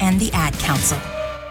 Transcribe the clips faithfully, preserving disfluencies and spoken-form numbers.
and the Ad Council.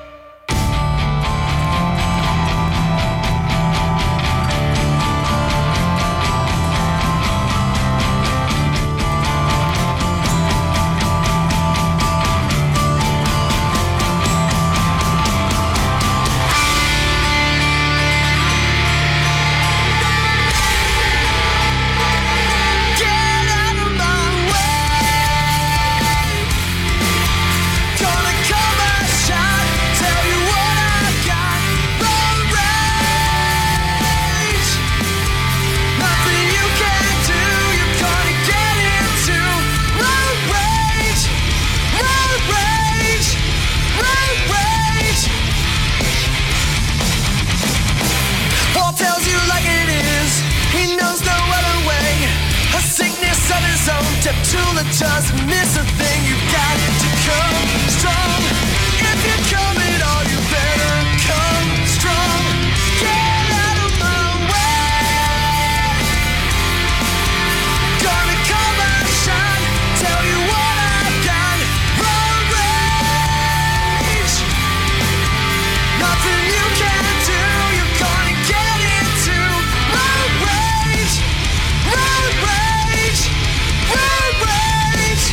Tula doesn't miss a thing. You got to come strong. If you're coming, all you better come strong. Get out of my way. Gonna come and shine. Tell you what I've got. Road rage. Nothing you can do. You're gonna get into road rage. Road rage. Road rage.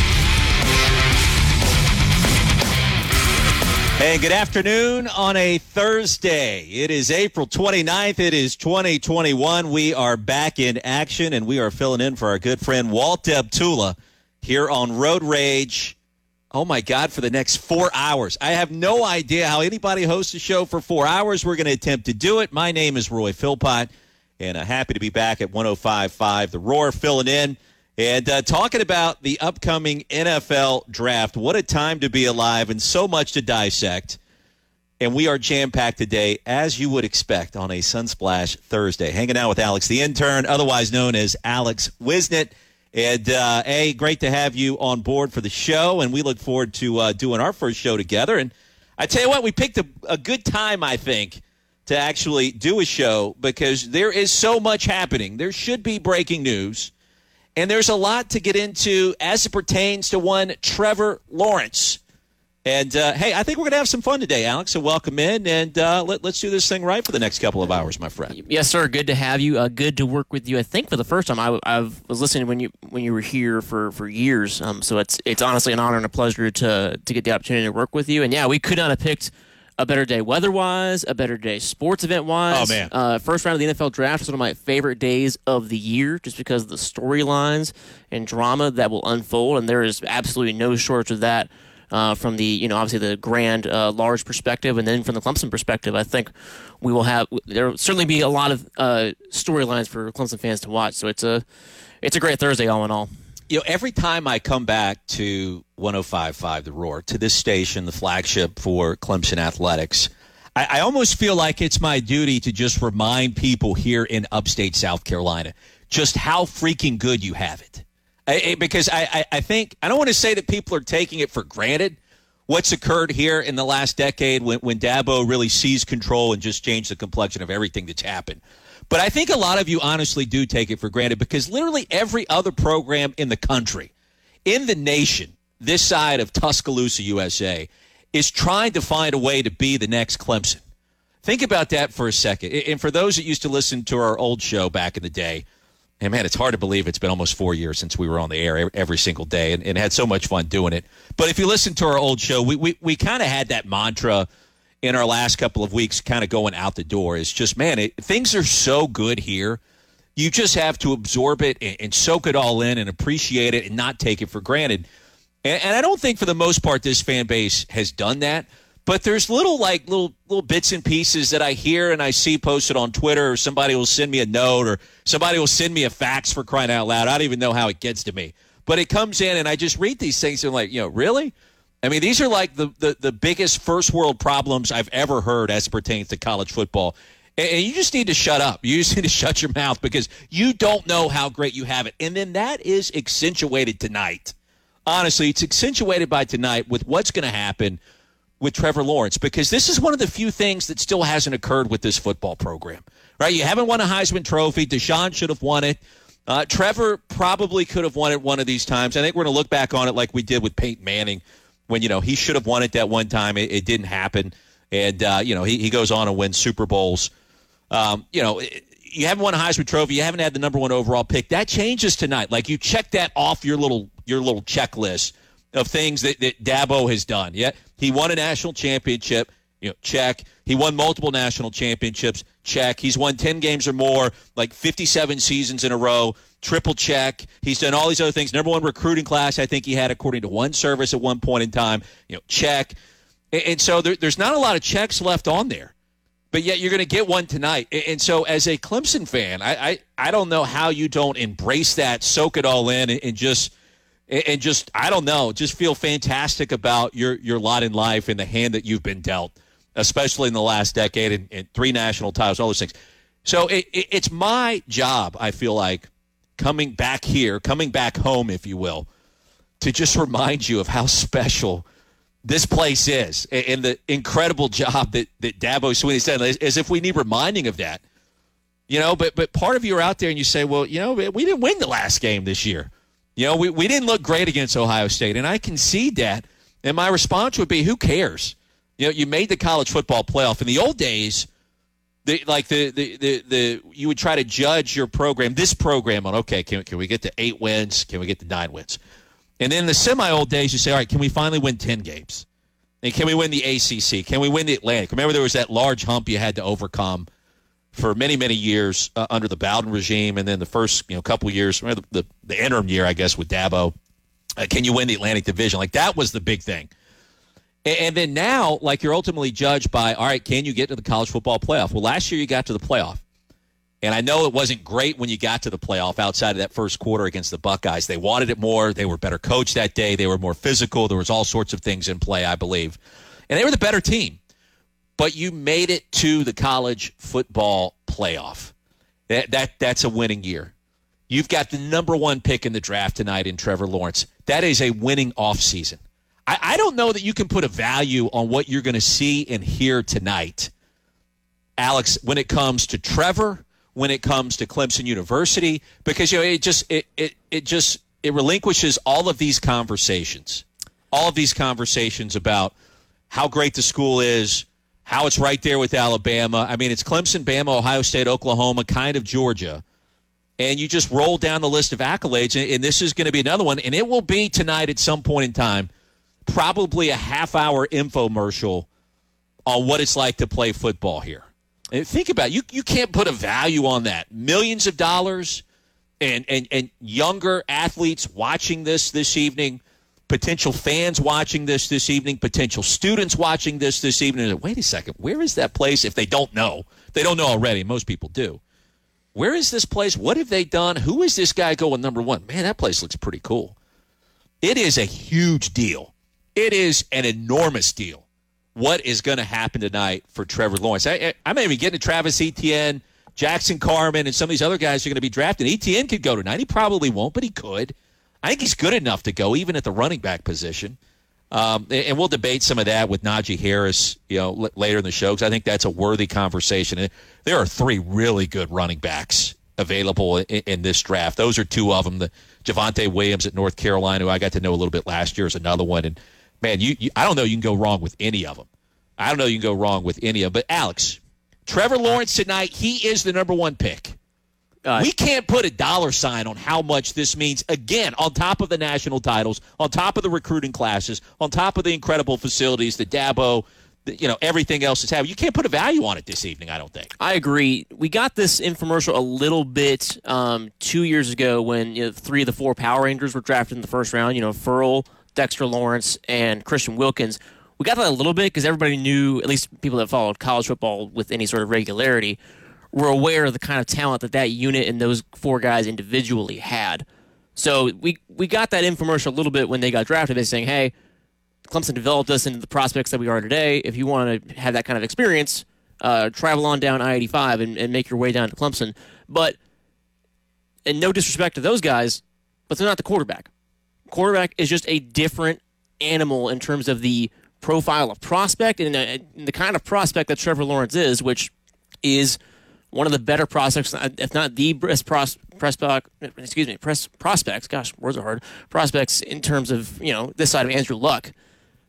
Hey, good afternoon on a Thursday. It is April twenty-ninth. It is twenty twenty-one. We are back in action, and we are filling in for our good friend Walt Deptula here on Road Rage. Oh, my God, for the next four hours. I have no idea how anybody hosts a show for four hours. We're going to attempt to do it. My name is Roy Philpott, and I'm happy to be back at one oh five point five The Roar, filling in. And uh, talking about the upcoming N F L draft. What a time to be alive and so much to dissect. And we are jam-packed today, as you would expect, on a Sunsplash Thursday. Hanging out with Alex the intern, otherwise known as Alex Wisnett. And, uh, A, great to have you on board for the show, and we look forward to uh, doing our first show together. And I tell you what, we picked a, a good time, I think, to actually do a show because there is so much happening. There should be breaking news. And there's a lot to get into as it pertains to one Trevor Lawrence. And, uh, hey, I think we're going to have some fun today, Alex, so welcome in. And uh, let, let's do this thing right for the next couple of hours, my friend. Yes, sir. Good to have you. Uh, good to work with you. I think for the first time, I, I was listening when you when you were here for, for years. Um, so it's it's honestly an honor and a pleasure to to get the opportunity to work with you. And, yeah, we could not have picked a better day weather-wise, a better day sports event-wise. Oh, man. Uh, first round of the N F L draft is one of my favorite days of the year just because of the storylines and drama that will unfold, and there is absolutely no shortage of that uh, from the, you know, obviously the grand, uh, large perspective, and then from the Clemson perspective. I think we will have – there will certainly be a lot of uh, storylines for Clemson fans to watch, so it's a it's a great Thursday all in all. You know, every time I come back to one oh five point five The Roar, to this station, the flagship for Clemson Athletics, I, I almost feel like it's my duty to just remind people here in upstate South Carolina just how freaking good you have it. I, I, because I, I, I think, I don't want to say that people are taking it for granted, what's occurred here in the last decade when, when Dabo really seized control and just changed the complexion of everything that's happened. But I think a lot of you honestly do take it for granted because literally every other program in the country, in the nation, this side of Tuscaloosa, U S A, is trying to find a way to be the next Clemson. Think about that for a second. And for those that used to listen to our old show back in the day, and man, it's hard to believe it's been almost four years since we were on the air every single day and, and had so much fun doing it. But if you listen to our old show, we we, we kind of had that mantra in our last couple of weeks kind of going out the door. Is just, man, it, things are so good here. You just have to absorb it and, and soak it all in and appreciate it and not take it for granted. And, and I don't think for the most part this fan base has done that. But there's little like little little bits and pieces that I hear and I see posted on Twitter, or somebody will send me a note, or somebody will send me a fax, for crying out loud. I don't even know how it gets to me. But it comes in and I just read these things and I'm like, you know, really? I mean, these are like the, the, the biggest first world problems I've ever heard as it pertains to college football. And, and you just need to shut up. You just need to shut your mouth because you don't know how great you have it. And then that is accentuated tonight. Honestly, it's accentuated by tonight with what's going to happen with Trevor Lawrence, because this is one of the few things that still hasn't occurred with this football program, right? You haven't won a Heisman Trophy. Deshaun should have won it. Uh, Trevor probably could have won it one of these times. I think we're going to look back on it like we did with Peyton Manning when, you know, he should have won it that one time. It, it didn't happen. And, uh, you know, he, he goes on and wins Super Bowls. Um, you know, you haven't won a Heisman Trophy. You haven't had the number one overall pick. That changes tonight. Like, you check that off your little your little checklist of things that, that Dabo has done. Yeah, he won a national championship. You know, check. He won multiple national championships. Check. He's won ten games or more, like fifty-seven seasons in a row. Triple check. He's done all these other things. Number one recruiting class, I think he had, according to one service at one point in time. You know, check. And, and so there, there's not a lot of checks left on there. But yet you're going to get one tonight. And so as a Clemson fan, I, I, I don't know how you don't embrace that, soak it all in, and, and just and just I don't know, just feel fantastic about your, your lot in life and the hand that you've been dealt, especially in the last decade, and, and three national titles, all those things. So it, it, it's my job, I feel like, coming back here, coming back home, if you will, to just remind you of how special this place is, and the incredible job that, that Dabo Swinney's done, as, as if we need reminding of that. You know, but but part of you are out there and you say, well, you know, we didn't win the last game this year. You know, we, we didn't look great against Ohio State, and I concede that. And my response would be, who cares? You know, you made the college football playoff. In the old days, the, like the, the, the, the you would try to judge your program, this program, on, okay, can, can we get to eight wins? Can we get to nine wins? And then in the semi-old days, you say, all right, can we finally win ten games? And can we win the A C C? Can we win the Atlantic? Remember, there was that large hump you had to overcome for many, many years uh, under the Bowden regime, and then the first you know couple years, the, the, the interim year, I guess, with Dabo. Uh, can you win the Atlantic Division? Like, that was the big thing. And, and then now, like, you're ultimately judged by, all right, can you get to the college football playoff? Well, last year you got to the playoff. And I know it wasn't great when you got to the playoff outside of that first quarter against the Buckeyes. They wanted it more. They were better coached that day. They were more physical. There was all sorts of things in play, I believe. And they were the better team. But you made it to the college football playoff. That, that That's a winning year. You've got the number one pick in the draft tonight in Trevor Lawrence. That is a winning offseason. I, I don't know that you can put a value on what you're going to see and hear tonight, Alex, when it comes to Trevor, when it comes to Clemson University, because you know it just it it it just it relinquishes all of these conversations, all of these conversations about how great the school is, how it's right there with Alabama. I mean, it's Clemson, Bama, Ohio State, Oklahoma, kind of Georgia, and you just roll down the list of accolades, and, and this is going to be another one, and it will be tonight at some point in time, probably a half-hour infomercial on what it's like to play football here. And think about it. You, you can't put a value on that. Millions of dollars and, and, and younger athletes watching this this evening, potential fans watching this this evening, potential students watching this this evening. Wait a second. Where is that place? If they don't know, they don't know already. Most people do. Where is this place? What have they done? Who is this guy going number one? Man, that place looks pretty cool. It is a huge deal. It is an enormous deal. What is going to happen tonight for Trevor Lawrence? I, I, I'm even getting to Travis Etienne, Jackson Carman, and some of these other guys are going to be drafted. Etienne could go tonight. He probably won't, but he could. I think he's good enough to go, even at the running back position. Um, and we'll debate some of that with Najee Harris, you know, l- later in the show, because I think that's a worthy conversation. And there are three really good running backs available in, in this draft. Those are two of them. The Javonte Williams at North Carolina, who I got to know a little bit last year, is another one. And man, you, you, I don't know you can go wrong with any of them. I don't know you can go wrong with any of them. But, Alex, Trevor Lawrence tonight, he is the number one pick. Uh, we can't put a dollar sign on how much this means, again, on top of the national titles, on top of the recruiting classes, on top of the incredible facilities, the Dabo, the, you know, everything else that's happening. You can't put a value on it this evening, I don't think. I agree. We got this infomercial a little bit um, two years ago when you know, three of the four Power Rangers were drafted in the first round, you know, Furl, Dexter Lawrence, and Christian Wilkins. We got that a little bit because everybody knew, at least people that followed college football with any sort of regularity, were aware of the kind of talent that that unit and those four guys individually had. So we we got that infomercial a little bit when they got drafted. They're saying, hey, Clemson developed us into the prospects that we are today. If you want to have that kind of experience, uh, travel on down I eighty-five and, and make your way down to Clemson. But, and no disrespect to those guys, but they're not the quarterback. Quarterback is just a different animal in terms of the profile of prospect and, uh, and the kind of prospect that Trevor Lawrence is, which is one of the better prospects, if not the best pros, prospect, excuse me, press, prospects, gosh, words are hard, prospects in terms of, you know, this side of Andrew Luck.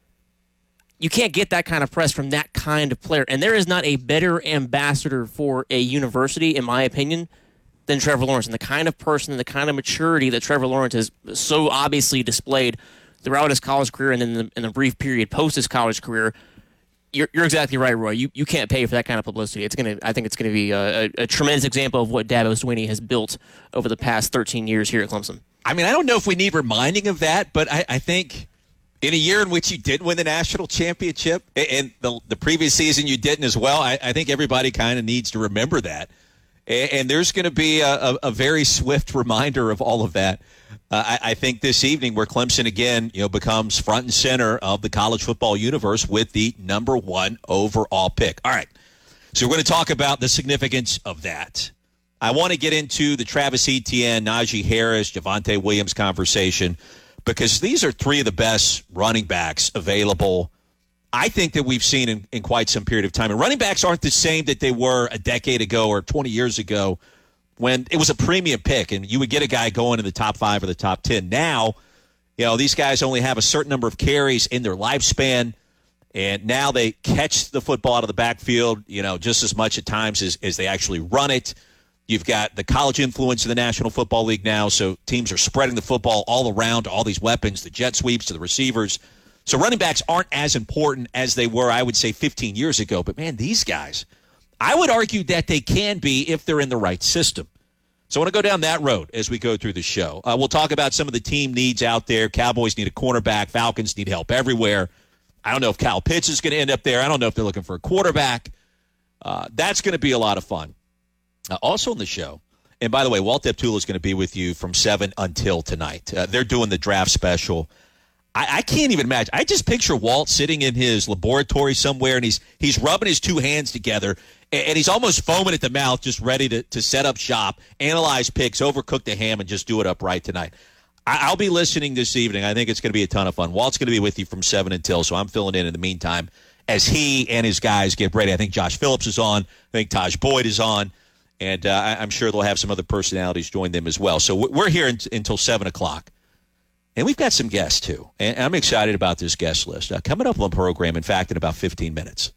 you can't get that kind of press from that kind of player. And there is not a better ambassador for a university, in my opinion, than Trevor Lawrence. And the kind of person and the kind of maturity that Trevor Lawrence has so obviously displayed throughout his college career and then in the, in the brief period post his college career, you're, you're exactly right, Roy. You you can't pay for that kind of publicity. It's gonna. I think it's going to be a, a, a tremendous example of what Dabo Swinney has built over the past thirteen years here at Clemson. I mean, I don't know if we need reminding of that, but I, I think in a year in which you did win the national championship, and the, the previous season you didn't as well, I, I think everybody kind of needs to remember that. And, and there's going to be a, a, a very swift reminder of all of that. Uh, I, I think this evening where Clemson, again, you know, becomes front and center of the college football universe with the number one overall pick. All right, so we're going to talk about the significance of that. I want to get into the Travis Etienne, Najee Harris, Javonte Williams conversation because these are three of the best running backs available, I think, that we've seen in, in quite some period of time. And running backs aren't the same that they were a decade ago or twenty years ago when it was a premium pick and you would get a guy going in the top five or the top ten. Now, you know, these guys only have a certain number of carries in their lifespan, and now they catch the football out of the backfield, you know, just as much at times as, as they actually run it. You've got the college influence of the National Football League now, so teams are spreading the football all around to all these weapons, the jet sweeps to the receivers. So running backs aren't as important as they were, I would say, fifteen years ago. But, man, these guys, I would argue that they can be if they're in the right system. So I want to go down that road as we go through the show. Uh, we'll talk about some of the team needs out there. Cowboys need a cornerback. Falcons need help everywhere. I don't know if Kyle Pitts is going to end up there. I don't know if they're looking for a quarterback. Uh, that's going to be a lot of fun. Uh, also on the show, and by the way, Walt Deptula is going to be with you from seven until tonight. Uh, they're doing the draft special. I, I can't even imagine. I just picture Walt sitting in his laboratory somewhere, and he's he's rubbing his two hands together, and, and he's almost foaming at the mouth, just ready to, to set up shop, analyze picks, overcook the ham, and just do it up right tonight. I, I'll be listening this evening. I think it's going to be a ton of fun. Walt's going to be with you from seven until, so I'm filling in in the meantime as he and his guys get ready. I think Josh Phillips is on. I think Taj Boyd is on. And uh, I'm sure they'll have some other personalities join them as well. So we're here in, until seven o'clock. And we've got some guests, too. And I'm excited about this guest list. Uh, coming up on the program, in fact, in about fifteen minutes,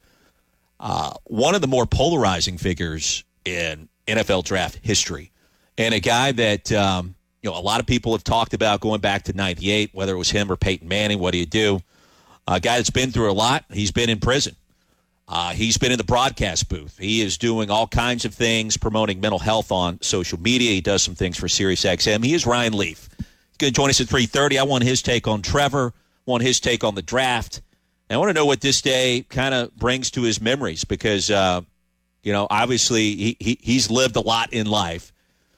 uh, one of the more polarizing figures in N F L draft history. And a guy that um, you know a lot of people have talked about going back to ninety-eight, whether it was him or Peyton Manning. What do you do? A guy that's been through a lot. He's been in prison. Uh, he's been in the broadcast booth. He is doing all kinds of things, promoting mental health on social media. He does some things for SiriusXM. He is Ryan Leaf. He's going to join us at three thirty. I want his take on Trevor. I want his take on the draft. And I want to know what this day kind of brings to his memories because, uh, you know, obviously he, he he's lived a lot in life.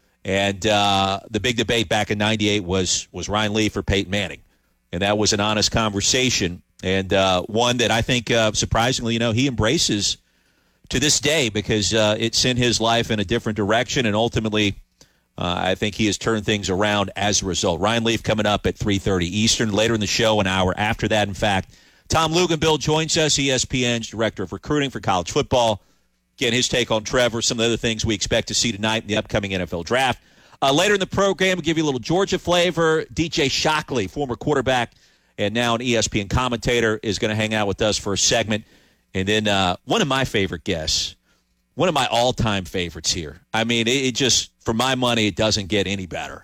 And uh, the big debate back in ninety-eight was, was Ryan Leaf or Peyton Manning. And that was an honest conversation. And uh, one that I think, uh, surprisingly, you know, he embraces to this day because uh, it sent his life in a different direction. And ultimately, uh, I think he has turned things around as a result. Ryan Leaf coming up at three thirty Eastern. Later in the show, an hour after that, in fact, Tom Luginbill joins us, E S P N's Director of Recruiting for College Football. Again, his take on Trevor, some of the other things we expect to see tonight in the upcoming N F L Draft. Uh, later in the program, we'll give you a little Georgia flavor. D J Shockley, former quarterback, and now an E S P N commentator, is going to hang out with us for a segment. And then uh, one of my favorite guests, one of my all-time favorites here. I mean, it, it just, for my money, it doesn't get any better.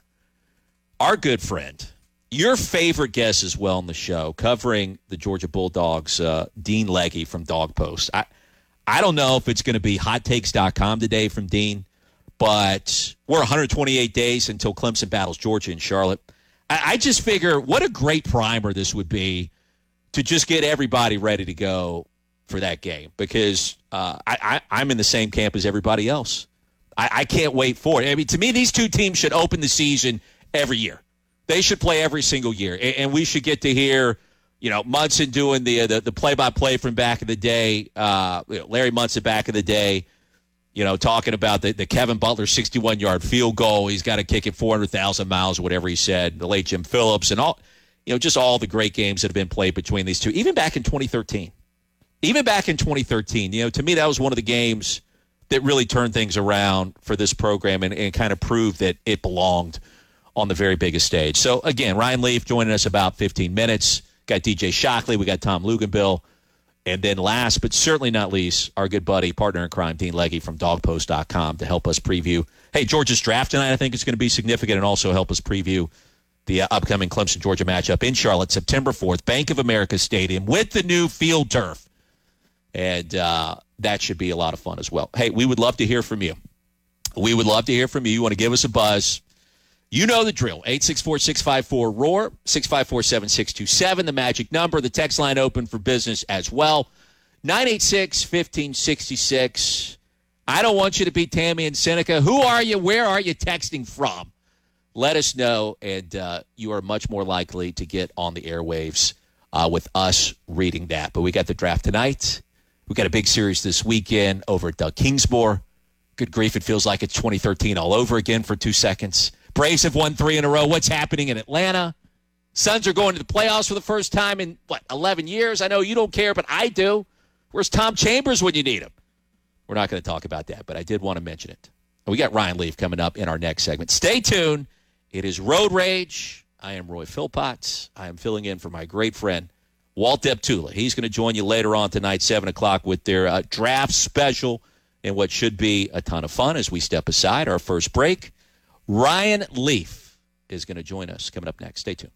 Our good friend, your favorite guest as well on the show, covering the Georgia Bulldogs, uh, Dean Legge from Dog Post. I, I don't know if it's going to be hot takes dot com today from Dean, but we're one hundred twenty-eight days until Clemson battles Georgia in Charlotte. I just figure what a great primer this would be to just get everybody ready to go for that game because uh, I, I, I'm in the same camp as everybody else. I, I can't wait for it. I mean, to me, these two teams should open the season every year. They should play every single year, and, and we should get to hear, you know, Munson doing the the, the play-by-play from back in the day, uh, you know, Larry Munson back in the day. You know, talking about the, the Kevin Butler sixty-one-yard field goal. He's got to kick it four hundred thousand miles or whatever he said. The late Jim Phillips and all, you know, just all the great games that have been played between these two. Even back in twenty thirteen. Even back in twenty thirteen, you know, to me that was one of the games that really turned things around for this program and, and kind of proved that it belonged on the very biggest stage. So, again, Ryan Leaf joining us about fifteen minutes. Got D J Shockley. We got Tom Luginbill. And then last, but certainly not least, our good buddy, partner in crime, Dean Legge from dog post dot com to help us preview. Hey, Georgia's draft tonight, I think, is going to be significant, and also help us preview the uh, upcoming Clemson-Georgia matchup in Charlotte, September fourth, Bank of America Stadium with the new field turf. And uh, that should be a lot of fun as well. Hey, we would love to hear from you. We would love to hear from you. You want to give us a buzz. You know the drill. eight six four, six five four, R O A R, six five four, seven six two seven, the magic number. The text line open for business as well. nine eight six, one five six six. I don't want you to be Tammy and Seneca. Who are you? Where are you texting from? Let us know, and uh, you are much more likely to get on the airwaves uh, with us reading that. But we got the draft tonight. We got a big series this weekend over at Doug Kingsmore. Good grief, it feels like it's twenty thirteen all over again for two seconds. Braves have won three in a row. What's happening in Atlanta? Suns are going to the playoffs for the first time in, what, eleven years? I know you don't care, but I do. Where's Tom Chambers when you need him? We're not going to talk about that, but I did want to mention it. We got Ryan Leaf coming up in our next segment. Stay tuned. It is Road Rage. I am Roy Philpott. I am filling in for my great friend, Walt Deptula. He's going to join you later on tonight, seven o'clock, with their uh, draft special and what should be a ton of fun as we step aside our first break. Ryan Leaf is going to join us coming up next. Stay tuned.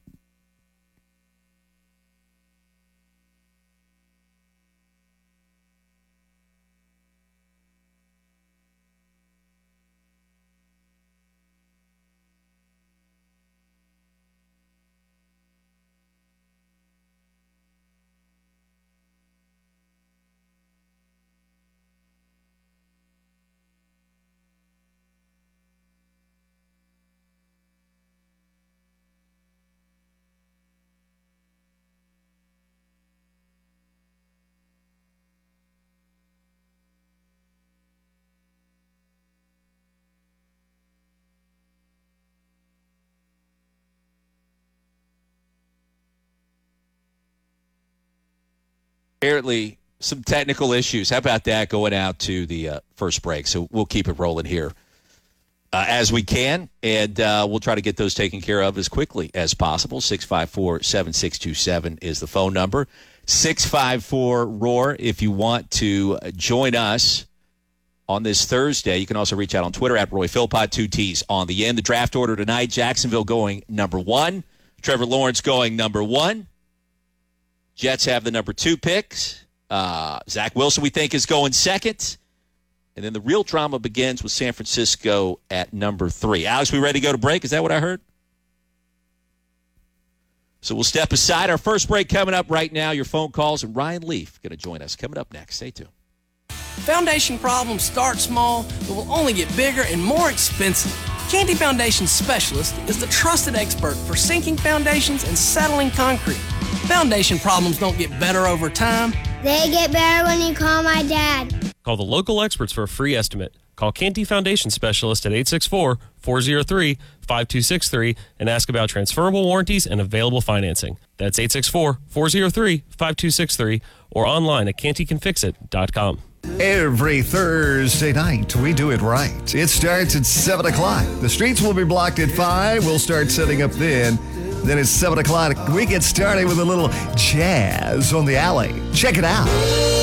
Apparently, some technical issues. How about that going out to the uh, first break? So we'll keep it rolling here uh, as we can, and uh, we'll try to get those taken care of as quickly as possible. six five four, seven six two seven is the phone number. six five four, R O A R if you want to join us on this Thursday. You can also reach out on Twitter at Roy Philpott, two T's on the end. The draft order tonight, Jacksonville going number one. Trevor Lawrence going number one. Jets have the number two picks. Uh, Zach Wilson, we think, is going second. And then the real drama begins with San Francisco at number three. Alex, we ready to go to break? Is that what I heard? So we'll step aside. Our first break coming up right now. Your phone calls, and Ryan Leaf going to join us. Coming up next. Stay tuned. Foundation problems start small, but will only get bigger and more expensive. Canty Foundation Specialist is the trusted expert for sinking foundations and settling concrete. Foundation problems don't get better over time. They get better when you call my dad. Call the local experts for a free estimate. Call Canty Foundation Specialist at eight six four, four zero three, five two six three and ask about transferable warranties and available financing. That's eight six four, four zero three, five two six three or online at canty can fix it dot com. Every Thursday night, we do it right. It starts at seven o'clock. The streets will be blocked at five. We'll start setting up then. Then it's seven o'clock. We get started with a little jazz on the alley. Check it out.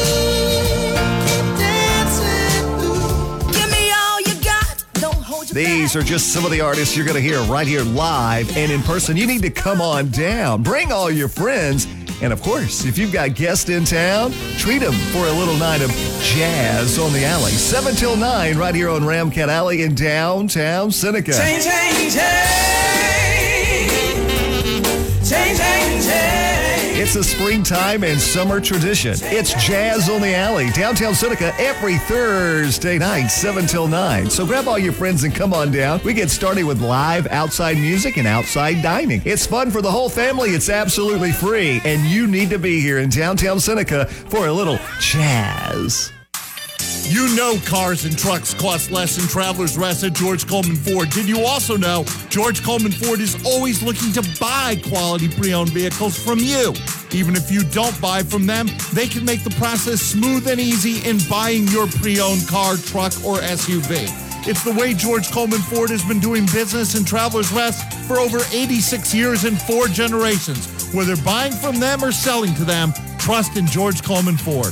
These are just some of the artists you're going to hear right here live and in person. You need to come on down. Bring all your friends. And, of course, if you've got guests in town, treat them for a little night of jazz on the alley. seven till nine right here on Ramcat Alley in downtown Seneca. Change, change, change. Change, change, change. It's a springtime and summer tradition. It's Jazz on the Alley, downtown Seneca, every Thursday night, seven till nine. So grab all your friends and come on down. We get started with live outside music and outside dining. It's fun for the whole family. It's absolutely free. And you need to be here in downtown Seneca for a little jazz. You know cars and trucks cost less than Travelers Rest at George Coleman Ford. Did you also know George Coleman Ford is always looking to buy quality pre-owned vehicles from you? Even if you don't buy from them, they can make the process smooth and easy in buying your pre-owned car, truck, or S U V. It's the way George Coleman Ford has been doing business in Travelers Rest for over eighty-six years and four generations. Whether buying from them or selling to them, trust in George Coleman Ford.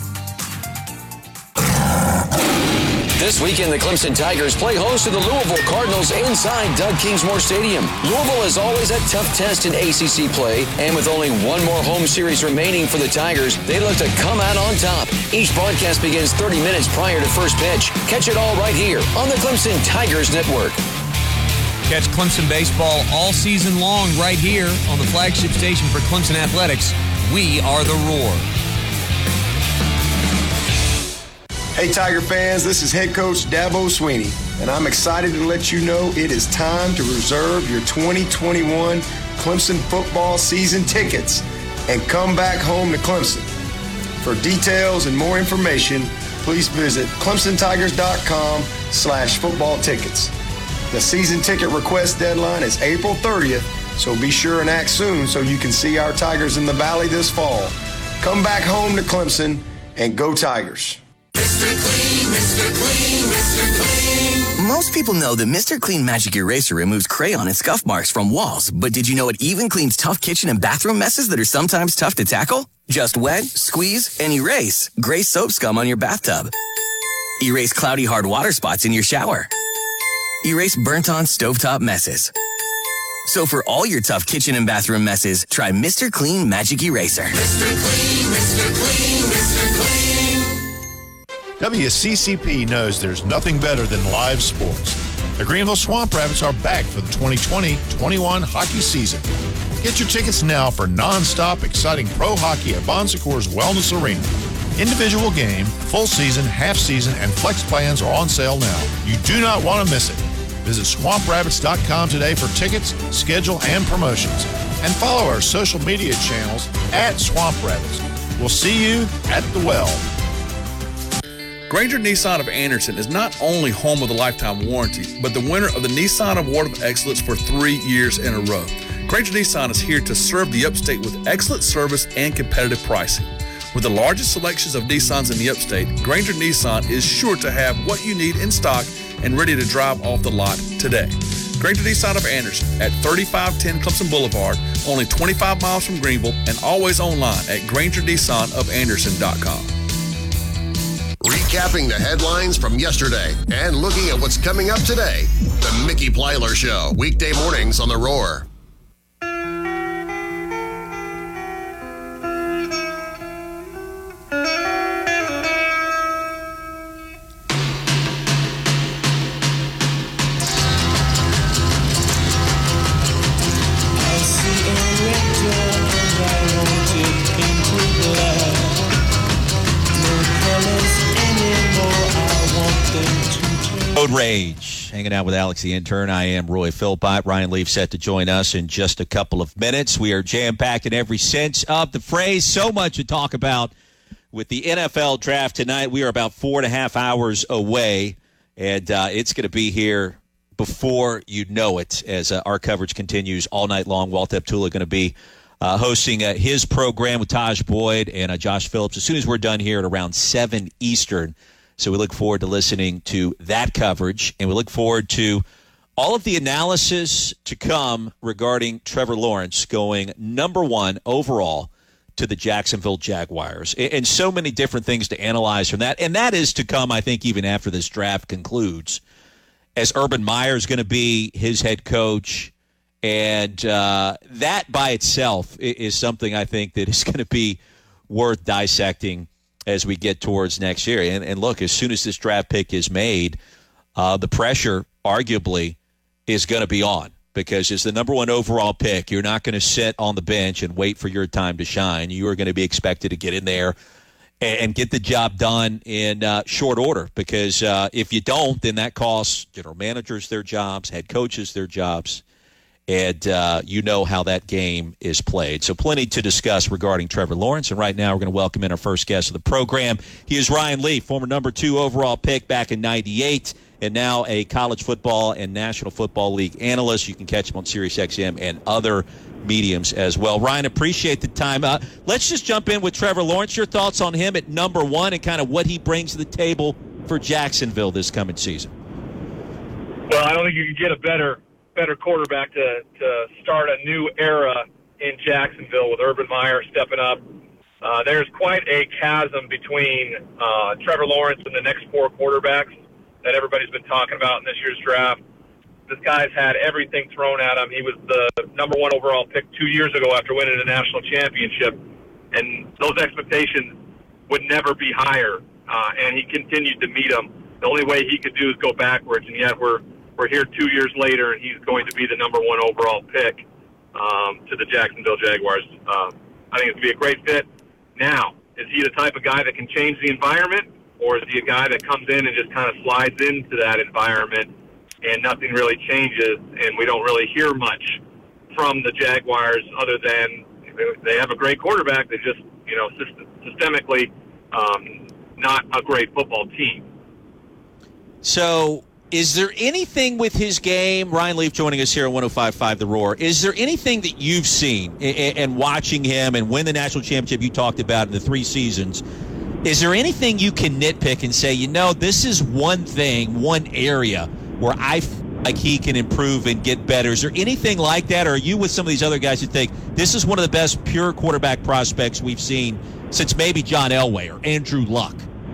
This weekend, the Clemson Tigers play host to the Louisville Cardinals inside Doug Kingsmore Stadium. Louisville is always a tough test in A C C play, and with only one more home series remaining for the Tigers, they look to come out on top. Each broadcast begins thirty minutes prior to first pitch. Catch it all right here on the Clemson Tigers Network. Catch Clemson baseball all season long right here on the flagship station for Clemson Athletics. We are the Roar. Hey Tiger fans, this is head coach Dabo Sweeney, and I'm excited to let you know it is time to reserve your twenty twenty-one Clemson football season tickets and come back home to Clemson. For details and more information, please visit clemson tigers dot com slash football tickets. The season ticket request deadline is April thirtieth, so be sure and act soon so you can see our Tigers in the Valley this fall. Come back home to Clemson and go Tigers. Mister Clean, Mister Clean, Mister Clean. Most people know that Mister Clean Magic Eraser removes crayon and scuff marks from walls, but did you know it even cleans tough kitchen and bathroom messes that are sometimes tough to tackle? Just wet, squeeze, and erase gray soap scum on your bathtub. Erase cloudy hard water spots in your shower. Erase burnt-on stovetop messes. So for all your tough kitchen and bathroom messes, try Mister Clean Magic Eraser. Mister Clean, Mister Clean, Mister Clean. W C C P knows there's nothing better than live sports. The Greenville Swamp Rabbits are back for the twenty twenty twenty-one hockey season. Get your tickets now for non-stop exciting pro hockey at Bon Secours Wellness Arena. Individual game, full season, half season, and flex plans are on sale now. You do not want to miss it. Visit swamp rabbits dot com today for tickets, schedule, and promotions. And follow our social media channels at Swamp Rabbits. We'll see you at the well. Granger Nissan of Anderson is not only home of the lifetime warranty, but the winner of the Nissan Award of Excellence for three years in a row. Granger Nissan is here to serve the upstate with excellent service and competitive pricing. With the largest selections of Nissans in the upstate, Granger Nissan is sure to have what you need in stock and ready to drive off the lot today. Granger Nissan of Anderson at thirty-five ten Clemson Boulevard, only twenty-five miles from Greenville, and always online at granger nissan of anderson dot com. Recapping the headlines from yesterday and looking at what's coming up today. The Mickey Plyler Show, weekday mornings on The Roar. Road Rage, hanging out with Alex the intern. I am Roy Philpott. Ryan Leaf set to join us in just a couple of minutes. We are jam-packed in every sense of the phrase. So much to talk about with the N F L draft tonight. We are about four and a half hours away, and uh, it's going to be here before you know it as uh, our coverage continues all night long. Walt Eptula going to be uh, hosting uh, his program with Taj Boyd and uh, Josh Phillips as soon as we're done here at around seven Eastern. So we look forward to listening to that coverage, and we look forward to all of the analysis to come regarding Trevor Lawrence going number one overall to the Jacksonville Jaguars. And so many different things to analyze from that. And that is to come, I think, even after this draft concludes, as Urban Meyer is going to be his head coach. And uh, that by itself is something I think that is going to be worth dissecting as we get towards next year. And, and look, as soon as this draft pick is made, uh, the pressure arguably is going to be on, because it's the number one overall pick. You're not going to sit on the bench and wait for your time to shine. You are going to be expected to get in there and, and get the job done in uh, short order, because uh, if you don't, then that costs general managers their jobs, head coaches their jobs, and uh, you know how that game is played. So plenty to discuss regarding Trevor Lawrence. And right now we're going to welcome in our first guest of the program. He is Ryan Leaf, former number two overall pick back in ninety-eight, and now a college football and National Football League analyst. You can catch him on SiriusXM and other mediums as well. Ryan, appreciate the time. Uh, let's just jump in with Trevor Lawrence. Your thoughts on him at number one and kind of what he brings to the table for Jacksonville this coming season. Well, I don't think you can get a better better quarterback to, to start a new era in Jacksonville with Urban Meyer stepping up. uh, there's quite a chasm between uh, Trevor Lawrence and the next four quarterbacks that everybody's been talking about in this year's draft. This guy's had everything thrown at him. He was the number one overall pick two years ago after winning a national championship, and those expectations would never be higher, uh, and he continued to meet them. The only way he could do is go backwards, and yet we're we're here two years later, and he's going to be the number one overall pick um, to the Jacksonville Jaguars. Uh, I think it's going to be a great fit. Now, is he the type of guy that can change the environment, or is he a guy that comes in and just kind of slides into that environment and nothing really changes, and we don't really hear much from the Jaguars other than they have a great quarterback. They just, you know, systemically um, not a great football team. So is there anything with his game, Ryan Leaf joining us here on one oh five point five The Roar, is there anything that you've seen and watching him and win the national championship you talked about in the three seasons, is there anything you can nitpick and say, you know, this is one thing, one area where I feel like he can improve and get better? Is there anything like that, or are you with some of these other guys who think this is one of the best pure quarterback prospects we've seen since maybe John Elway or Andrew Luck?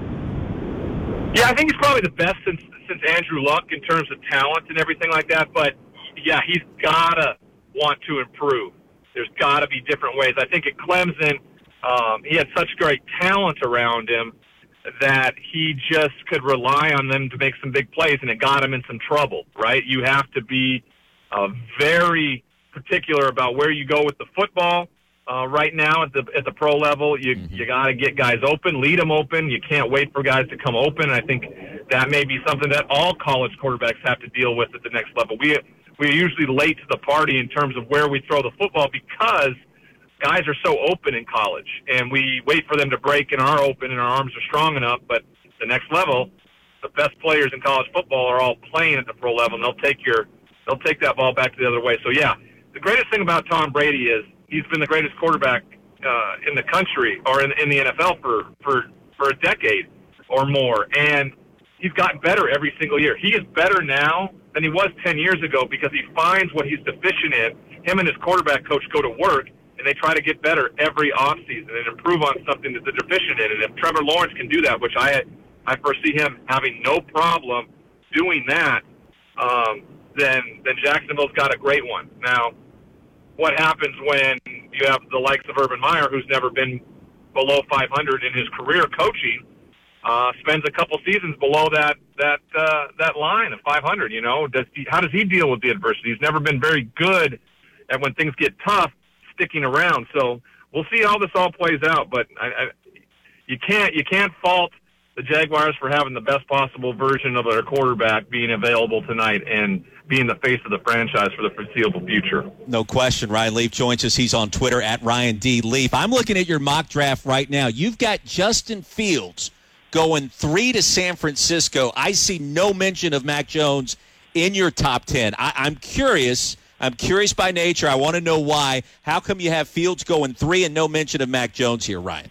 Yeah, I think he's probably the best since since Andrew Luck in terms of talent and everything like that. But, yeah, he's got to want to improve. There's got to be different ways. I think at Clemson, um, he had such great talent around him that he just could rely on them to make some big plays, and it got him in some trouble, right? You have to be uh, very particular about where you go with the football. Uh, right now at the at the pro level, you mm-hmm. you got to get guys open, lead them open. You can't wait for guys to come open. And I think that may be something that all college quarterbacks have to deal with at the next level. We we're usually late to the party in terms of where we throw the football because guys are so open in college, and we wait for them to break and are open and our arms are strong enough. But the next level, the best players in college football are all playing at the pro level, and they'll take your they'll take that ball back the other way. So yeah, the greatest thing about Tom Brady is he's been the greatest quarterback uh, in the country or in, in the N F L for, for, for a decade or more. And he's gotten better every single year. He is better now than he was ten years ago because he finds what he's deficient in. Him and his quarterback coach go to work, and they try to get better every offseason and improve on something that they're deficient in. And if Trevor Lawrence can do that, which I, I foresee him having no problem doing that, um, then, then Jacksonville's got a great one. Now, what happens when you have the likes of Urban Meyer, who's never been below five hundred in his career coaching, uh, spends a couple seasons below that that uh, that line of five hundred? You know, does he, how does he deal with the adversity? He's never been very good at when things get tough, sticking around. So we'll see how this all plays out. But I, I, you can't you can't fault the Jaguars for having the best possible version of their quarterback being available tonight and being the face of the franchise for the foreseeable future. No question. Ryan Leaf joins us. He's on Twitter at Ryan D. Leaf. I'm looking at your mock draft right now. You've got Justin Fields going three to San Francisco. I see no mention of Mac Jones in your top ten. I, I'm curious. I'm curious by nature. I want to know why. How come you have Fields going three and no mention of Mac Jones here, Ryan?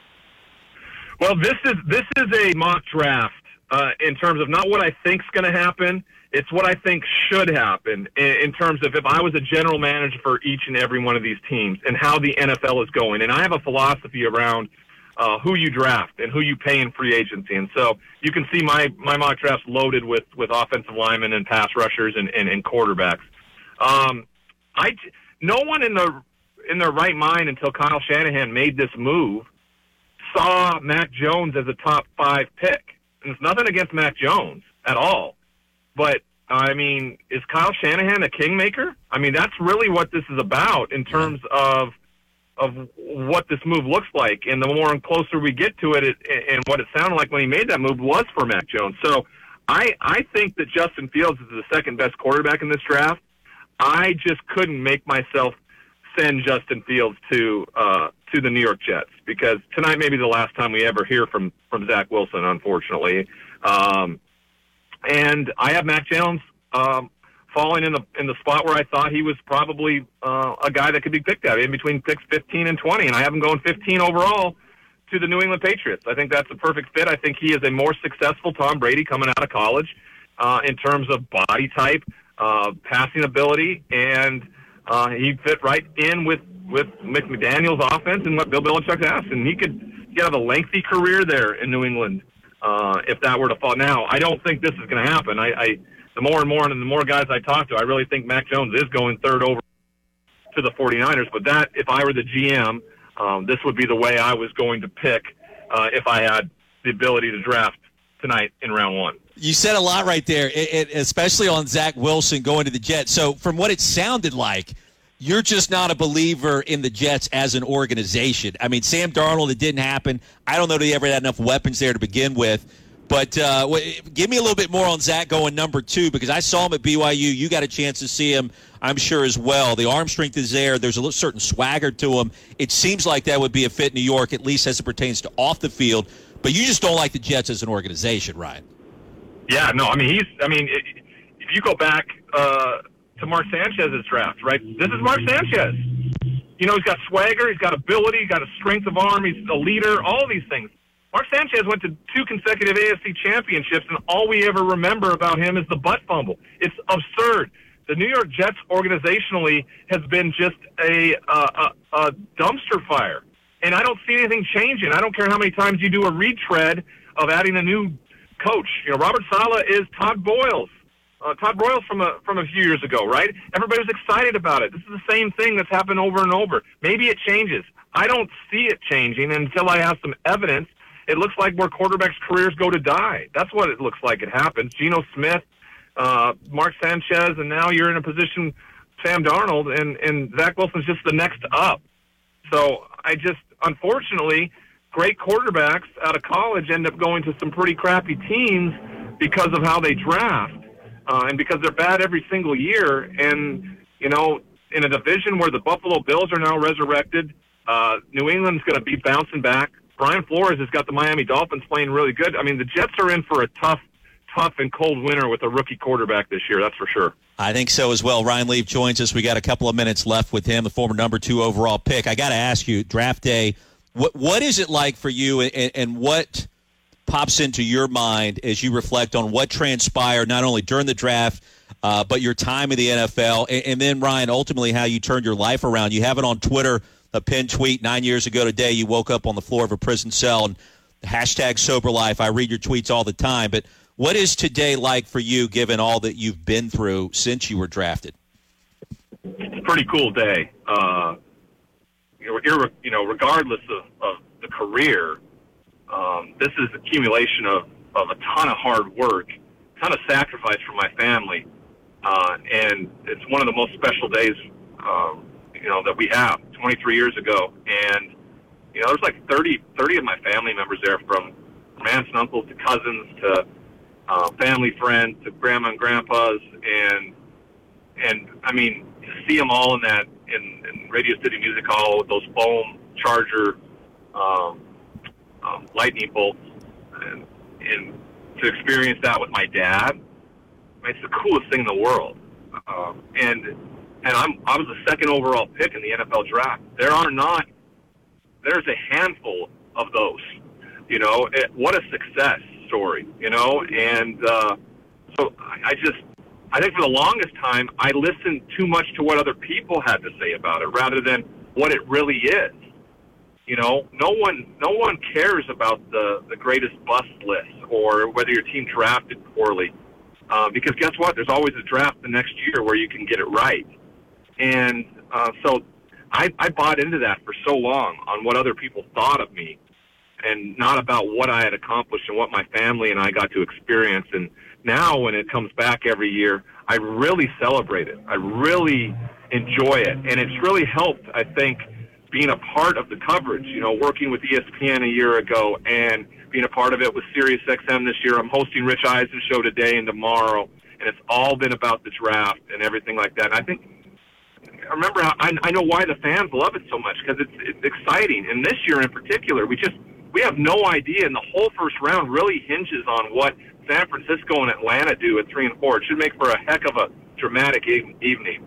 Well, this is this is a mock draft uh, in terms of not what I think's going to happen. It's what I think should happen in, in terms of if I was a general manager for each and every one of these teams and how the N F L is going. And I have a philosophy around uh, who you draft and who you pay in free agency. And so you can see my, my mock draft's loaded with, with offensive linemen and pass rushers and, and, and quarterbacks. Um, I, no one in the in their right mind until Kyle Shanahan made this move saw Mac Jones as a top five pick. And it's nothing against Mac Jones at all. But, I mean, is Kyle Shanahan a kingmaker? I mean, that's really what this is about in terms of of what this move looks like. And the more and closer we get to it, it and what it sounded like when he made that move was for Mac Jones. So I, I think that Justin Fields is the second-best quarterback in this draft. I just couldn't make myself send Justin Fields to uh, to the New York Jets because tonight may be the last time we ever hear from, from Zach Wilson, unfortunately. Um, and I have Mac Jones um, falling in the in the spot where I thought he was probably uh, a guy that could be picked at, in between picks fifteen and twenty, and I have him going fifteen overall to the New England Patriots. I think that's a perfect fit. I think he is a more successful Tom Brady coming out of college uh, in terms of body type, uh, passing ability, and uh, he fit right in with with Mick McDaniel's offense and what Bill Belichick asked, and he could, he could have a lengthy career there in New England uh, if that were to fall. Now, I don't think this is going to happen. I, I the more and more and the more guys I talk to, I really think Mac Jones is going third over to the 49ers. But that, if I were the G M, um, this would be the way I was going to pick uh, if I had the ability to draft tonight in round one. You said a lot right there, it, it, especially on Zach Wilson going to the Jets. So from what it sounded like, you're just not a believer in the Jets as an organization. I mean, Sam Darnold, it didn't happen. I don't know that he ever had enough weapons there to begin with. But uh, give me a little bit more on Zach going number two, because I saw him at B Y U. You got a chance to see him, I'm sure, as well. The arm strength is there. There's a little certain swagger to him. It seems like that would be a fit in New York, at least as it pertains to off the field. But you just don't like the Jets as an organization, Ryan. Yeah, no, I mean, he's, I mean, if you go back uh, to Mark Sanchez's draft, right? This is Mark Sanchez. You know, he's got swagger, he's got ability, he's got a strength of arm, he's a leader, all these things. Mark Sanchez went to two consecutive A F C championships, and all we ever remember about him is the butt fumble. It's absurd. The New York Jets organizationally has been just a, uh, a, a dumpster fire, and I don't see anything changing. I don't care how many times you do a retread of adding a new coach. You know, Robert Saleh is Todd Boyles. Uh, Todd Boyles from a from a few years ago, right? Everybody was excited about it. This is the same thing that's happened over and over. Maybe it changes. I don't see it changing until I have some evidence. It looks like where quarterbacks' careers go to die. That's what it looks like it happens. Geno Smith, uh, Mark Sanchez, and now you're in a position, Sam Darnold, and, and Zach Wilson's just the next up. So I just, unfortunately, great quarterbacks out of college end up going to some pretty crappy teams because of how they draft uh, and because they're bad every single year. And, you know, in a division where the Buffalo Bills are now resurrected, uh, New England's going to be bouncing back. Brian Flores has got the Miami Dolphins playing really good. I mean, the Jets are in for a tough, tough and cold winter with a rookie quarterback this year, that's for sure. I think so as well. Ryan Leaf joins us. We got a couple of minutes left with him, the former number two overall pick. I got to ask you, draft day, what what is it like for you, and, and what pops into your mind as you reflect on what transpired not only during the draft, uh, but your time in the N F L, and, and then, Ryan, ultimately how you turned your life around? You have it on Twitter, a pinned tweet nine years ago today. You woke up on the floor of a prison cell, and hashtag sober life. I read your tweets all the time. But what is today like for you, given all that you've been through since you were drafted? It's a pretty cool day. Uh, you know, you know, regardless of, of the career, um, this is accumulation of, of a ton of hard work, a ton of sacrifice from my family, uh, and it's one of the most special days um, you know, that we have. twenty-three years ago, and you know, there's like thirty, thirty of my family members there, from, from aunts and uncles to cousins to uh, family friends to grandma and grandpas, and and I mean, to see them all in that in, in Radio City Music Hall with those foam Charger um, um, lightning bolts, and, and to experience that with my dad, I mean, it's the coolest thing in the world, um, and. And I'm, I was the second overall pick in the N F L draft. There are not, there's a handful of those, you know. It, what a success story, you know. And uh, so I, I just, I think for the longest time, I listened too much to what other people had to say about it rather than what it really is. You know, no one, no one cares about the, the greatest bust list or whether your team drafted poorly. Uh, because guess what? There's always a draft the next year where you can get it right. And uh, so I, I bought into that for so long on what other people thought of me and not about what I had accomplished and what my family and I got to experience. And now when it comes back every year, I really celebrate it. I really enjoy it. And it's really helped, I think, being a part of the coverage, you know, working with E S P N a year ago and being a part of it with Sirius X M this year. I'm hosting Rich Eisen's show today and tomorrow, and it's all been about the draft and everything like that. And I think I remember how, I, I know why the fans love it so much, because it's, it's exciting. And this year in particular, we just we have no idea, and the whole first round really hinges on what San Francisco and Atlanta do at three and four. It should make for a heck of a dramatic e- evening.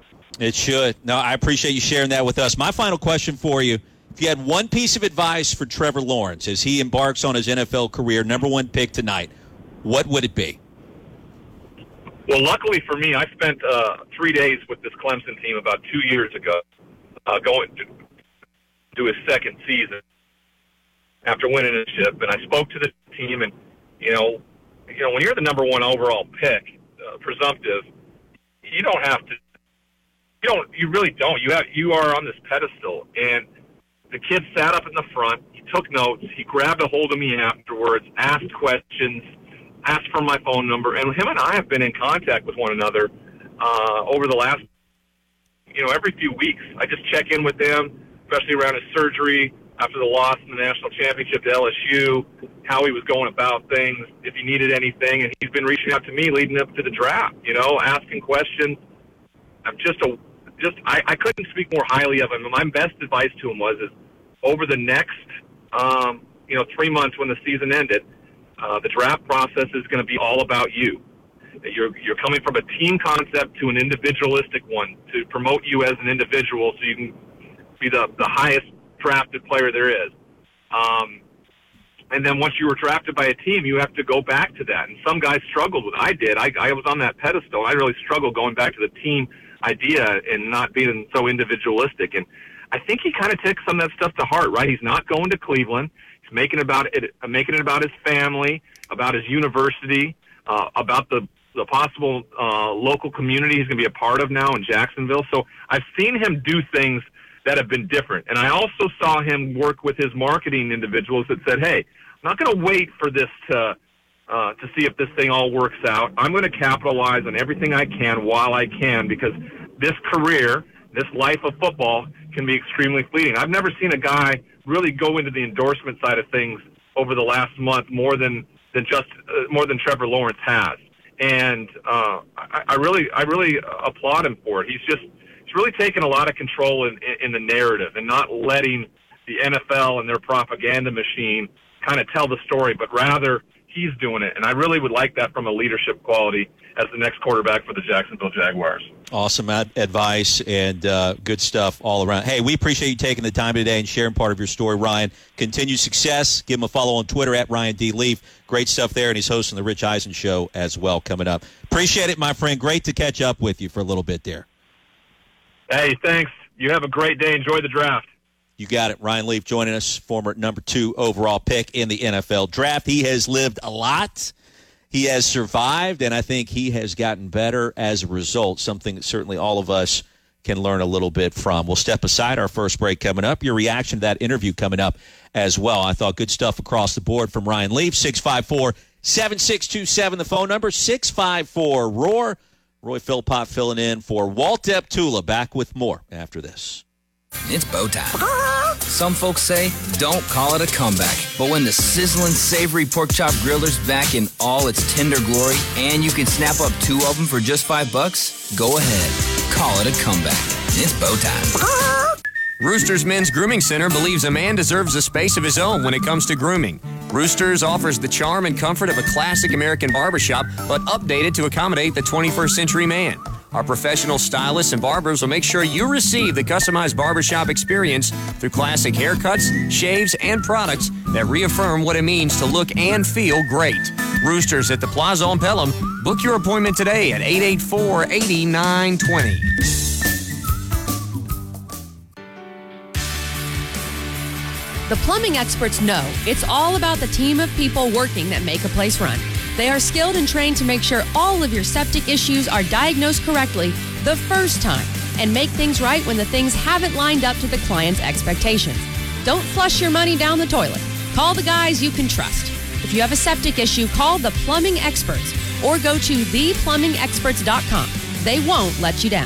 It should. No, I appreciate you sharing that with us. My final question for you: if you had one piece of advice for Trevor Lawrence as he embarks on his N F L career, number one pick tonight, what would it be? Well, luckily for me, I spent uh, three days with this Clemson team about two years ago. uh, going to do his second season after winning a chip. And I spoke to the team, and you know, you know, when you're the number one overall pick, uh, presumptive, you don't have to. You don't. You really don't. You have. You are on this pedestal, and the kid sat up in the front. He took notes. He grabbed a hold of me afterwards, asked questions, asked for my phone number, and him and I have been in contact with one another uh, over the last, you know, every few weeks. I just check in with him, especially around his surgery after the loss in the national championship to L S U, how he was going about things, if he needed anything, and he's been reaching out to me leading up to the draft, you know, asking questions. I'm just a, just I, I couldn't speak more highly of him. And my best advice to him was, is over the next, um, you know, three months when the season ended, uh, the draft process is going to be all about you. You're you're coming from a team concept to an individualistic one to promote you as an individual, so you can be the the highest drafted player there is. Um, and then once you were drafted by a team, you have to go back to that. And some guys struggled with it. I did. I, I was on that pedestal. I really struggled going back to the team idea and not being so individualistic. And I think he kind of takes some of that stuff to heart, right? He's not going to Cleveland. He's making about it, making it about his family, about his university, uh, about the the possible uh, local community he's going to be a part of now in Jacksonville. So I've seen him do things that have been different. And I also saw him work with his marketing individuals that said, hey, I'm not going to wait for this to uh, to see if this thing all works out. I'm going to capitalize on everything I can while I can, because this career, this life of football can be extremely fleeting. I've never seen a guy really go into the endorsement side of things over the last month more than, than just uh, more than Trevor Lawrence has. And uh, I, I really I really applaud him for it. He's just He's really taken a lot of control in, in the narrative and not letting the N F L and their propaganda machine kind of tell the story, but rather he's doing it. And I really would like that from a leadership quality as the next quarterback for the Jacksonville Jaguars. Awesome ad- advice and uh, good stuff all around. Hey, we appreciate you taking the time today and sharing part of your story, Ryan. Continued success. Give him a follow on Twitter at Ryan D. Leaf. Great stuff there, and he's hosting the Rich Eisen Show as well coming up. Appreciate it, my friend. Great to catch up with you for a little bit there. Hey, thanks. You have a great day. Enjoy the draft. You got it. Ryan Leaf joining us, former number two overall pick in the N F L draft. He has lived a lot. He has survived, and I think he has gotten better as a result, something that certainly all of us can learn a little bit from. We'll step aside. Our first break coming up. Your reaction to that interview coming up as well. I thought good stuff across the board from Ryan Leaf. six five four, seven six two seven, the phone number, six five four, R O A R. Roy Philpott filling in for Walt Deptula. Back with more after this. It's bow time. Some folks say, don't call it a comeback. But when the sizzling, savory pork chop griller's back in all its tender glory, and you can snap up two of them for just five bucks, go ahead. Call it a comeback. It's bow time. Roosters Men's Grooming Center believes a man deserves a space of his own when it comes to grooming. Roosters offers the charm and comfort of a classic American barbershop, but updated to accommodate the twenty-first century man. Our professional stylists and barbers will make sure you receive the customized barbershop experience through classic haircuts, shaves, and products that reaffirm what it means to look and feel great. Roosters at the Plaza on Pelham. Book your appointment today at eight eight four, eight nine two zero. The plumbing experts know it's all about the team of people working that make a place run. They are skilled and trained to make sure all of your septic issues are diagnosed correctly the first time and make things right when the things haven't lined up to the client's expectations. Don't flush your money down the toilet. Call the guys you can trust. If you have a septic issue, call the plumbing experts or go to the plumbing experts dot com. They won't let you down.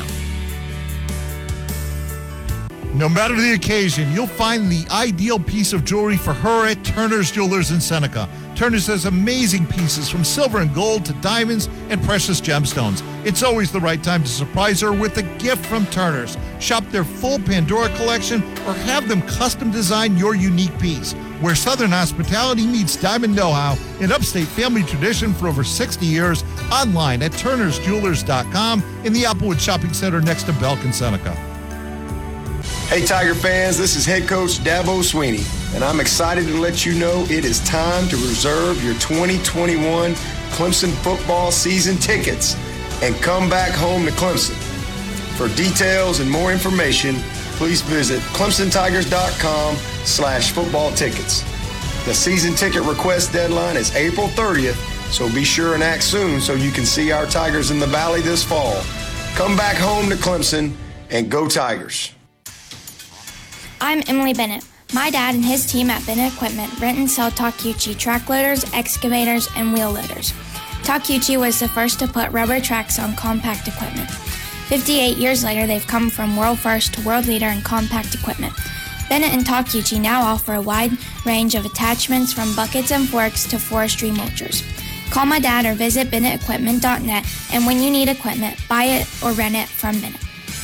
No matter the occasion, you'll find the ideal piece of jewelry for her at Turner's Jewelers in Seneca. Turner's has amazing pieces from silver and gold to diamonds and precious gemstones. It's always the right time to surprise her with a gift from Turner's. Shop their full Pandora collection or have them custom design your unique piece. Where Southern hospitality meets diamond know-how and upstate family tradition for over sixty years, online at turners jewelers dot com in the Applewood Shopping Center next to Belk in Seneca. Hey, Tiger fans, this is head coach Dabo Swinney, and I'm excited to let you know it is time to reserve your twenty twenty-one Clemson football season tickets and come back home to Clemson. For details and more information, please visit clemson tigers dot com slash football tickets. The season ticket request deadline is April thirtieth, so be sure and act soon so you can see our Tigers in the Valley this fall. Come back home to Clemson and go Tigers. I'm Emily Bennett. My dad and his team at Bennett Equipment rent and sell Takeuchi track loaders, excavators, and wheel loaders. Takeuchi was the first to put rubber tracks on compact equipment. fifty-eight years later, they've come from world first to world leader in compact equipment. Bennett and Takeuchi now offer a wide range of attachments from buckets and forks to forestry mulchers. Call my dad or visit bennett equipment dot net, and when you need equipment, buy it or rent it from Bennett.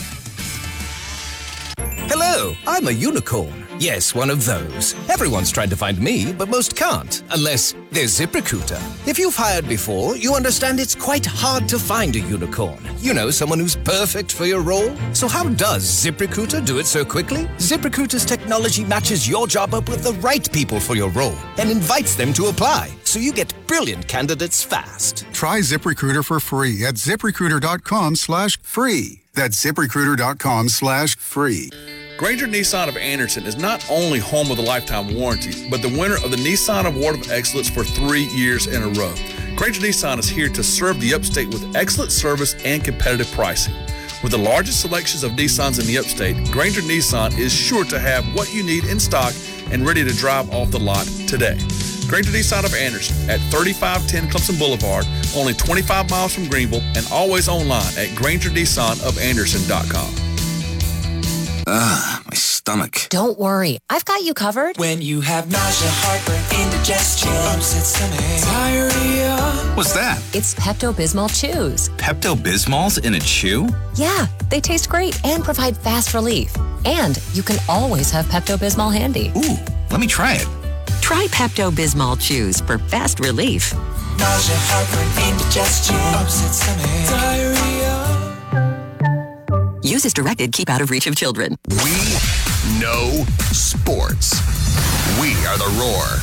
Hello, I'm a unicorn. Yes, one of those. Everyone's trying to find me, but most can't, unless there's ZipRecruiter. If you've hired before, you understand it's quite hard to find a unicorn. You know, someone who's perfect for your role. So how does ZipRecruiter do it so quickly? ZipRecruiter's technology matches your job up with the right people for your role and invites them to apply, so you get brilliant candidates fast. Try ZipRecruiter for free at ziprecruiter dot com slash free. That's ziprecruiter dot com slash free. Granger Nissan of Anderson is not only home of the lifetime warranty, but the winner of the Nissan Award of Excellence for three years in a row. Granger Nissan is here to serve the upstate with excellent service and competitive pricing. With the largest selections of Nissans in the upstate, Granger Nissan is sure to have what you need in stock and ready to drive off the lot today. Granger Nissan of Anderson at thirty-five ten Clemson Boulevard, only twenty-five miles from Greenville, and always online at granger nissan of anderson dot com. Ah, my stomach. Don't worry, I've got you covered. When you have nausea, heartburn, indigestion, upset stomach, diarrhea. What's that? It's Pepto-Bismol Chews. Pepto-Bismol's in a chew? Yeah, they taste great and provide fast relief. And you can always have Pepto-Bismol handy. Ooh, let me try it. Try Pepto-Bismol Chews for fast relief. Nausea, heartburn, indigestion, upset stomach, diarrhea. Use as directed. Keep out of reach of children. We know sports. We are the Roar.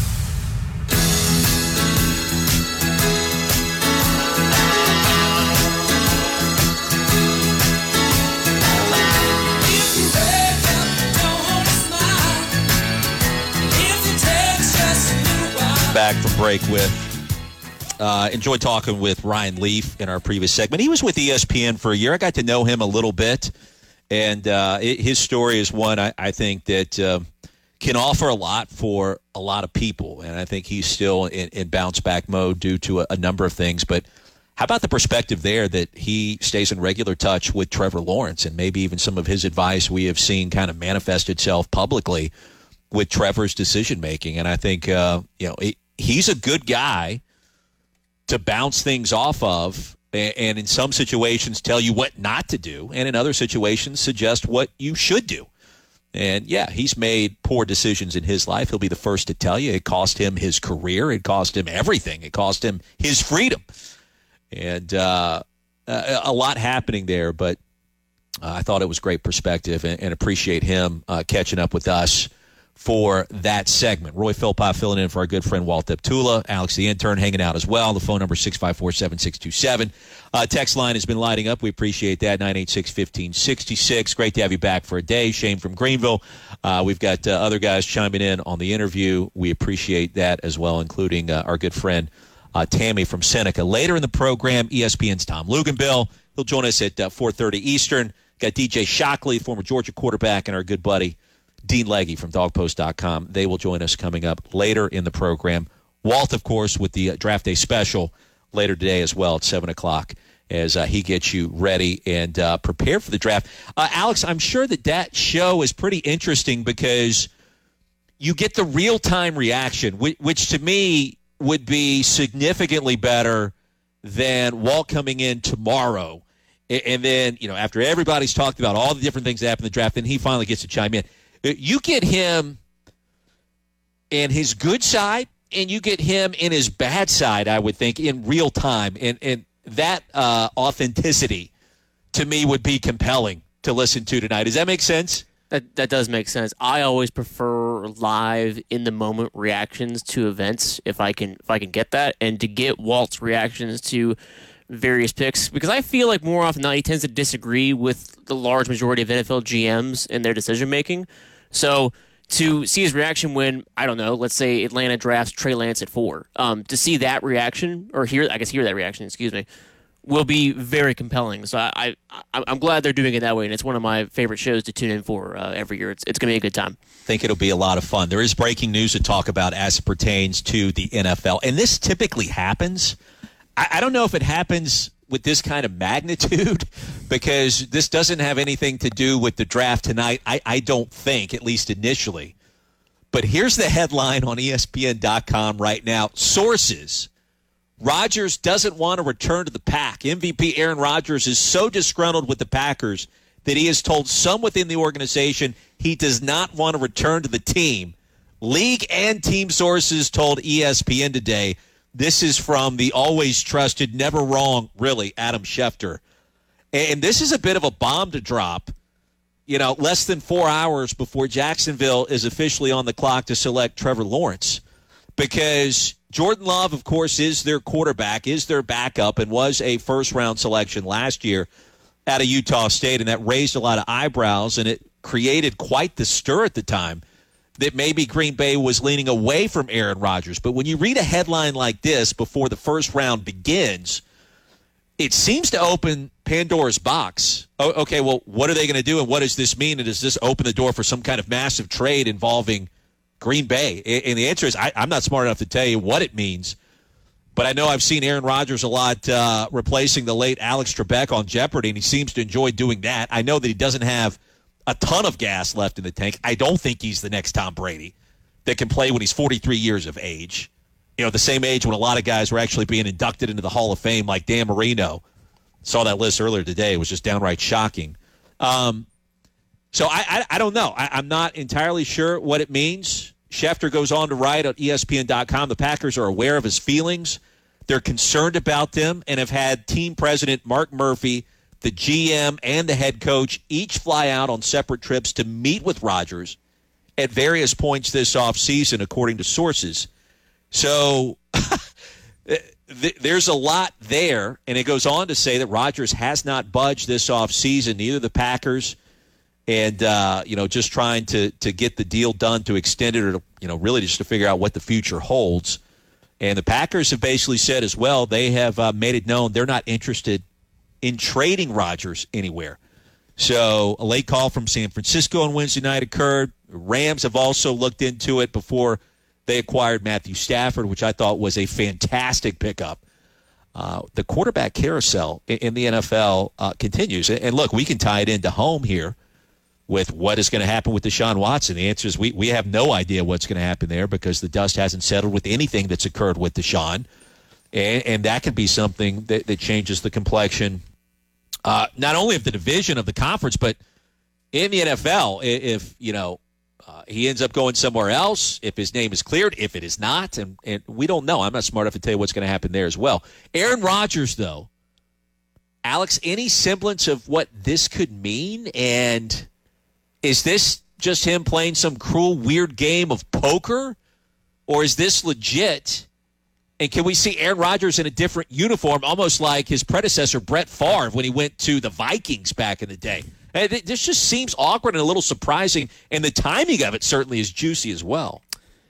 Back from break with Uh, enjoyed talking with Ryan Leaf in our previous segment. He was with E S P N for a year. I got to know him a little bit, and uh, it, his story is one I, I think that uh, can offer a lot for a lot of people, and I think he's still in, in bounce-back mode due to a, a number of things. But how about the perspective there that he stays in regular touch with Trevor Lawrence, and maybe even some of his advice we have seen kind of manifest itself publicly with Trevor's decision-making. And I think uh, you know he, he's a good guy to bounce things off of, and in some situations tell you what not to do, and in other situations suggest what you should do. And yeah, he's made poor decisions in his life. He'll be the first to tell you. It cost him his career. It cost him everything. It cost him his freedom. And uh, a lot happening there, but uh, I thought it was great perspective, and, and appreciate him uh, catching up with us for that segment. Roy Philpott filling in for our good friend Walt Deptula. Alex the intern hanging out as well. The phone number is six five four, seven six two seven. Uh, text line has been lighting up. We appreciate that. nine eight six, one five six six. Great to have you back for a day. Shane from Greenville. Uh, we've got uh, other guys chiming in on the interview. We appreciate that as well, including uh, our good friend uh, Tammy from Seneca. Later in the program, E S P N's Tom Luganbill. He'll join us at uh, four thirty Eastern. Got D J Shockley, former Georgia quarterback, and our good buddy Dean Legge from dog post dot com. They will join us coming up later in the program. Walt, of course, with the uh, Draft Day special later today as well at seven o'clock as uh, he gets you ready and uh, prepared for the draft. Uh, Alex, I'm sure that that show is pretty interesting because you get the real-time reaction, which, which to me would be significantly better than Walt coming in tomorrow. And, and then, you know, after everybody's talked about all the different things that happened in the draft, then he finally gets to chime in. You get him in his good side, and you get him in his bad side, I would think, in real time. And, and that uh, authenticity, to me, would be compelling to listen to tonight. Does that make sense? That that does make sense. I always prefer live, in the moment reactions to events if I can if I can get that, and to get Walt's reactions to various picks because I feel like more often than not he tends to disagree with the large majority of N F L G Ms in their decision making. So to see his reaction when, I don't know, let's say Atlanta drafts Trey Lance at four, um, to see that reaction, or hear, I guess hear that reaction, excuse me, will be very compelling. So I, I, I'm glad they're doing it that way, and it's one of my favorite shows to tune in for uh, every year. It's, it's going to be a good time. I think it'll be a lot of fun. There is breaking news to talk about as it pertains to the N F L, and this typically happens. I, I don't know if it happens with this kind of magnitude because this doesn't have anything to do with the draft tonight. I, I don't think, at least initially. But here's the headline on E S P N dot com right now. Sources: Rodgers doesn't want to return to the pack. M V P Aaron Rodgers is so disgruntled with the Packers that he has told some within the organization he does not want to return to the team. League and team sources told E S P N today. This is from the always trusted, never wrong, really, Adam Schefter. And this is a bit of a bomb to drop, you know, less than four hours before Jacksonville is officially on the clock to select Trevor Lawrence. Because Jordan Love, of course, is their quarterback, is their backup, and was a first-round selection last year out of Utah State, and that raised a lot of eyebrows, and it created quite the stir at the time that maybe Green Bay was leaning away from Aaron Rodgers. But when you read a headline like this before the first round begins, it seems to open Pandora's box. Oh, okay, well, what are they going to do, and what does this mean? And does this open the door for some kind of massive trade involving Green Bay? And the answer is I, I'm not smart enough to tell you what it means. But I know I've seen Aaron Rodgers a lot uh, replacing the late Alex Trebek on Jeopardy, and he seems to enjoy doing that. I know that he doesn't have a ton of gas left in the tank. I don't think he's the next Tom Brady that can play when he's forty-three years of age. You know, the same age when a lot of guys were actually being inducted into the Hall of Fame, like Dan Marino. Saw that list earlier today. It was just downright shocking. Um, so I, I, I don't know. I, I'm not entirely sure what it means. Schefter goes on to write on E S P N dot com, the Packers are aware of his feelings. They're concerned about them and have had team president Mark Murphy, the G M, and the head coach each fly out on separate trips to meet with Rodgers at various points this offseason, according to sources. So th- there's a lot there, and it goes on to say that Rodgers has not budged this offseason, neither the Packers, and, uh, you know, just trying to, to get the deal done to extend it or, to, you know, really just to figure out what the future holds. And the Packers have basically said as well, they have uh, made it known they're not interested in trading Rodgers anywhere. So a late call from San Francisco on Wednesday night occurred. Rams have also looked into it before they acquired Matthew Stafford, which I thought was a fantastic pickup. Uh, the quarterback carousel in, in the N F L uh, continues. And look, we can tie it into home here with what is going to happen with Deshaun Watson. The answer is we, we have no idea what's going to happen there because the dust hasn't settled with anything that's occurred with Deshaun. And, and that could be something that, that changes the complexion, uh, not only of the division of the conference, but in the N F L. If, you know, uh, he ends up going somewhere else, if his name is cleared, if it is not, and, and we don't know. I'm not smart enough to tell you what's going to happen there as well. Aaron Rodgers, though, Alex, any semblance of what this could mean? And is this just him playing some cruel, weird game of poker? Or is this legit? And can we see Aaron Rodgers in a different uniform, almost like his predecessor, Brett Favre, when he went to the Vikings back in the day? And this just seems awkward and a little surprising, and the timing of it certainly is juicy as well.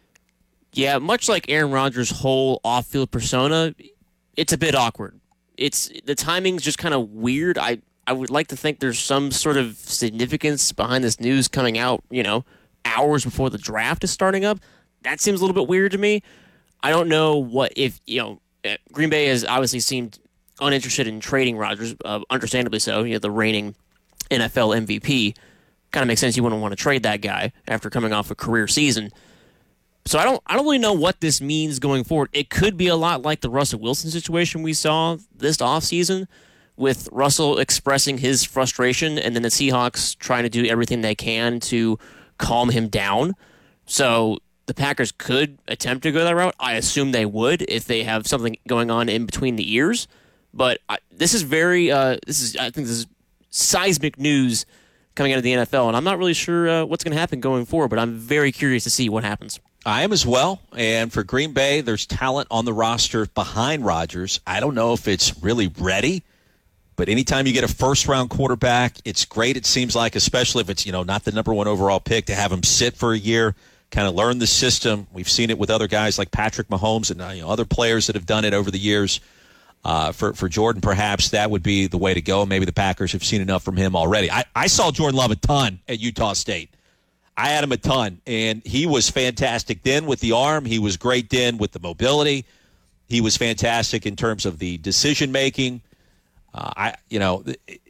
Yeah, much like Aaron Rodgers' whole off-field persona, it's a bit awkward. It's the timing's just kind of weird. I, I would like to think there's some sort of significance behind this news coming out, you know, hours before the draft is starting up. That seems a little bit weird to me. I don't know what if, you know, Green Bay has obviously seemed uninterested in trading Rodgers, uh, understandably so. You know, the reigning N F L M V P. Kind of makes sense you wouldn't want to trade that guy after coming off a career season. So I don't I don't really know what this means going forward. It could be a lot like the Russell Wilson situation we saw this offseason, with Russell expressing his frustration and then the Seahawks trying to do everything they can to calm him down. So the Packers could attempt to go that route. I assume they would if they have something going on in between the ears. But I, this is very uh, this is I think this is seismic news coming out of the N F L, and I'm not really sure uh, what's going to happen going forward, but I'm very curious to see what happens. I am as well. And for Green Bay, there's talent on the roster behind Rodgers. I don't know if it's really ready, but anytime you get a first-round quarterback, it's great, it seems like, especially if it's, you know, not the number one overall pick, to have him sit for a year, kind of learn the system. We've seen it with other guys like Patrick Mahomes and uh, you know, other players that have done it over the years. Uh, for, for Jordan, perhaps that would be the way to go. Maybe the Packers have seen enough from him already. I, I saw Jordan Love a ton at Utah State. I had him a ton, and he was fantastic then with the arm. He was great then with the mobility. He was fantastic in terms of the decision-making. Uh, I, you know,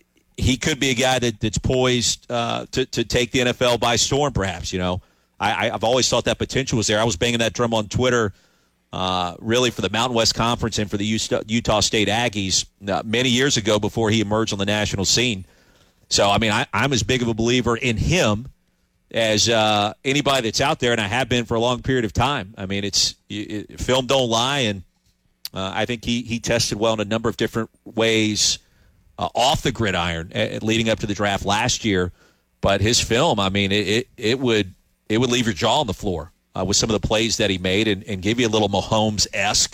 he could be a guy that, that's poised uh, to, to take the N F L by storm, perhaps. You know, I, I've always thought that potential was there. I was banging that drum on Twitter uh, really for the Mountain West Conference and for the Utah State Aggies uh, many years ago before he emerged on the national scene. So, I mean, I, I'm as big of a believer in him as uh, anybody that's out there, and I have been for a long period of time. I mean, it's it, film don't lie, and uh, I think he, he tested well in a number of different ways uh, off the gridiron uh, leading up to the draft last year. But his film, I mean, it it, it would it would leave your jaw on the floor uh, with some of the plays that he made, and, and give you a little Mahomes-esque,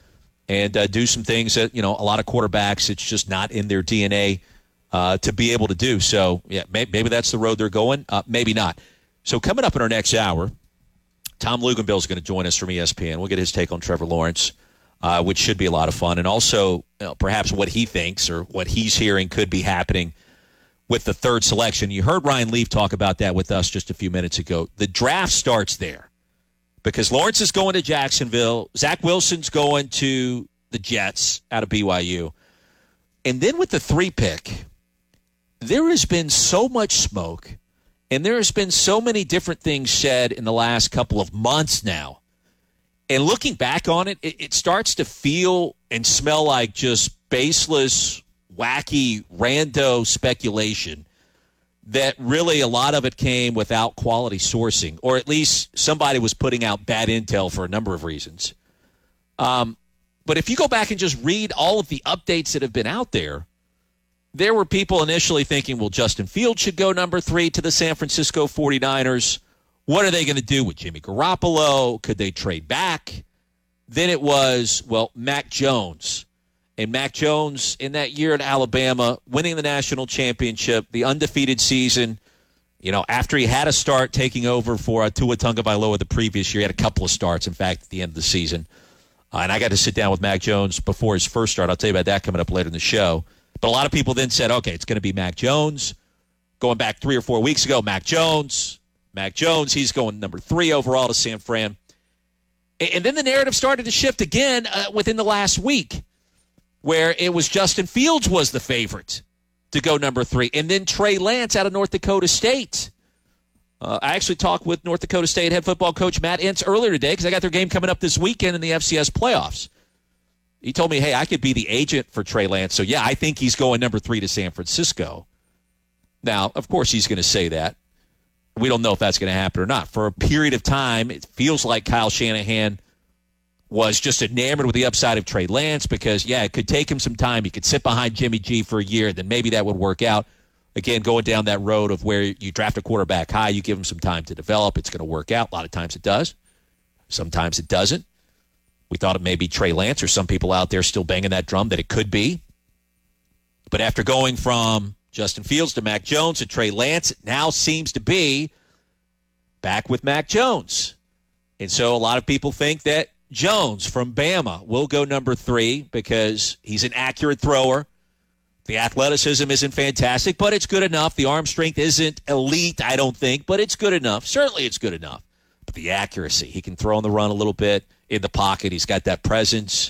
and uh, do some things that, you know, a lot of quarterbacks, it's just not in their D N A Uh, to be able to do. So, yeah, maybe, maybe that's the road they're going. Uh, maybe not. So coming up in our next hour, Tom Luganville is going to join us from E S P N. We'll get his take on Trevor Lawrence, uh, which should be a lot of fun. And also, you know, perhaps what he thinks or what he's hearing could be happening with the third selection. You heard Ryan Leaf talk about that with us just a few minutes ago. The draft starts there because Lawrence is going to Jacksonville. Zach Wilson's going to the Jets out of B Y U. And then with the three pick, there has been so much smoke, and there has been so many different things said in the last couple of months now. And looking back on it, it, it starts to feel and smell like just baseless, wacky, rando speculation that really a lot of it came without quality sourcing, or at least somebody was putting out bad intel for a number of reasons. Um, but if you go back and just read all of the updates that have been out there, there were people initially thinking, well, Justin Fields should go number three to the San Francisco forty-niners. What are they going to do with Jimmy Garoppolo? Could they trade back? Then it was, well, Mac Jones. And Mac Jones in that year at Alabama, winning the national championship, the undefeated season, you know, after he had a start taking over for uh, Tua Tagovailoa the previous year. He had a couple of starts, in fact, at the end of the season. Uh, and I got to sit down with Mac Jones before his first start. I'll tell you about that coming up later in the show. But a lot of people then said, okay, it's going to be Mac Jones. Going back three or four weeks ago, Mac Jones. Mac Jones, he's going number three overall to San Fran. And then the narrative started to shift again uh, within the last week, where it was Justin Fields was the favorite to go number three. And then Trey Lance out of North Dakota State. Uh, I actually talked with North Dakota State head football coach Matt Entz earlier today because I got their game coming up this weekend in the F C S playoffs. He told me, hey, I could be the agent for Trey Lance. So, yeah, I think he's going number three to San Francisco. Now, of course, he's going to say that. We don't know if that's going to happen or not. For a period of time, it feels like Kyle Shanahan was just enamored with the upside of Trey Lance because, yeah, it could take him some time. He could sit behind Jimmy G for a year, then maybe that would work out. Again, going down that road of where you draft a quarterback high, you give him some time to develop. It's going to work out. A lot of times it does. Sometimes it doesn't. We thought it may be Trey Lance, or some people out there still banging that drum that it could be. But after going from Justin Fields to Mac Jones to Trey Lance, it now seems to be back with Mac Jones. And so a lot of people think that Jones from Bama will go number three because he's an accurate thrower. The athleticism isn't fantastic, but it's good enough. The arm strength isn't elite, I don't think, but it's good enough. Certainly it's good enough. But the accuracy, he can throw on the run a little bit in the pocket. He's got that presence.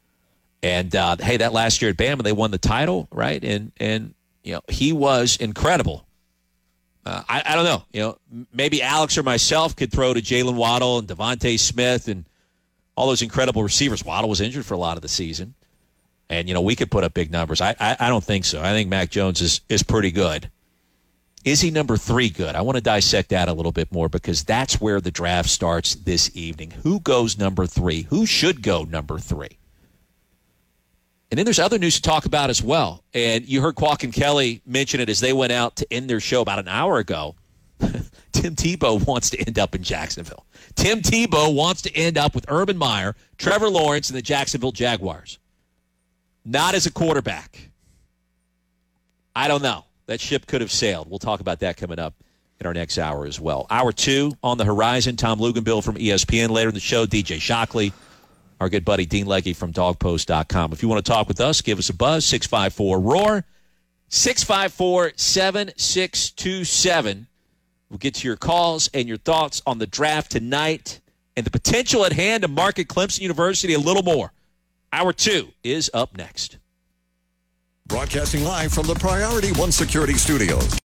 And, uh, hey, that last year at Bama, they won the title, right? And, and you know, he was incredible. Uh, I, I don't know. You know, maybe Alex or myself could throw to Jalen Waddle and Devontae Smith and all those incredible receivers. Waddle was injured for a lot of the season. And, you know, we could put up big numbers. I, I, I don't think so. I think Mac Jones is, is pretty good. Is he number three good? I want to dissect that a little bit more because that's where the draft starts this evening. Who goes number three? Who should go number three? And then there's other news to talk about as well. And you heard Kwok and Kelly mention it as they went out to end their show about an hour ago. Tim Tebow wants to end up in Jacksonville. Tim Tebow wants to end up with Urban Meyer, Trevor Lawrence, and the Jacksonville Jaguars. Not as a quarterback. I don't know. That ship could have sailed. We'll talk about that coming up in our next hour as well. Hour two on the horizon. Tom Luganbill from E S P N. Later in the show, D J Shockley, our good buddy Dean Legge from dog post dot com. If you want to talk with us, give us a buzz, six five four, R O A R, six five four, seven six two seven. We'll get to your calls and your thoughts on the draft tonight and the potential at hand to market Clemson University a little more. Hour two is up next. Broadcasting live from the Priority One Security Studios.